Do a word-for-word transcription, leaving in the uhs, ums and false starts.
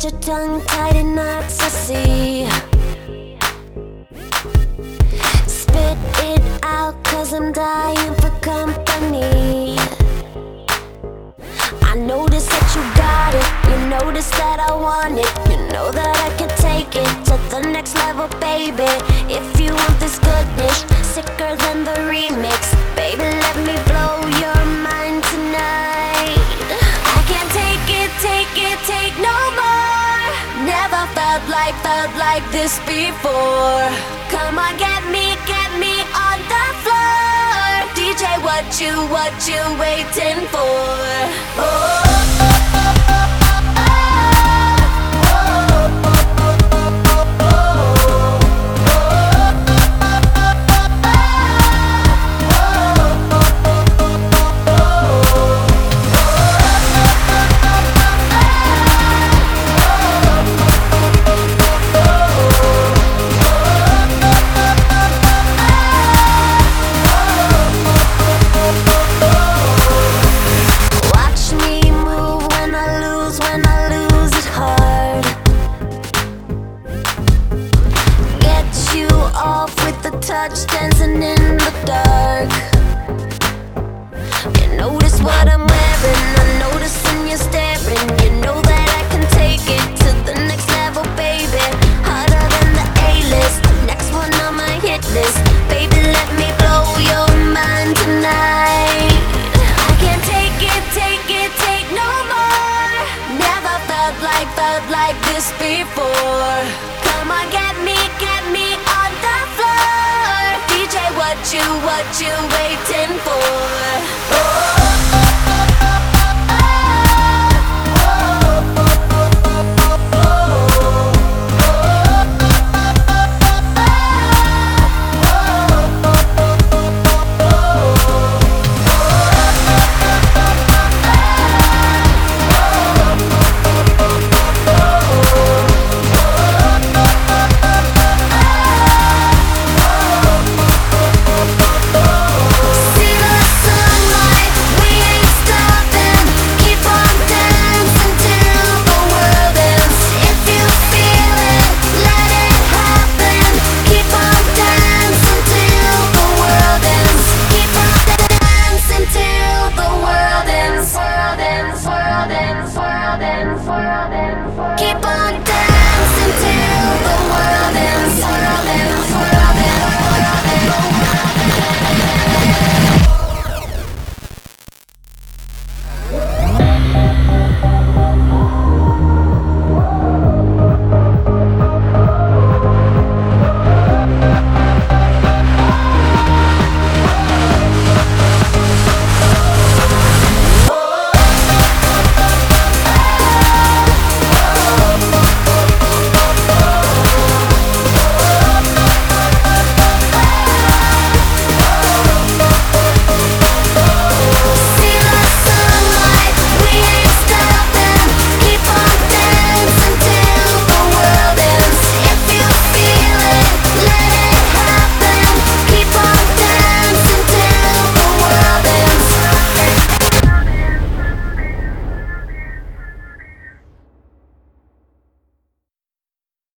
your tongue tied in knots, I see. Spit it out, cause I'm dying for company. I notice that you got it, you notice that I want it. You know that I can take it to the next level, baby. If you want this goodness, sicker than the remix, baby, let me blow your mind tonight. I can't take it, take it, take no more. Never felt like, felt like this before. Come on, get me, get me on the floor. D J, what you, what you waiting for? Oh. Touch dancing in the dark. You notice what I'm wearing, I notice when you're staring. You know that I can take it to the next level, baby. Harder than the A-list, next one on my hit list. Baby, let me blow your mind tonight. I can't take it, take it, take no more. Never felt like, felt like this before. Come on, get me, get me on the floor. What you, what you waiting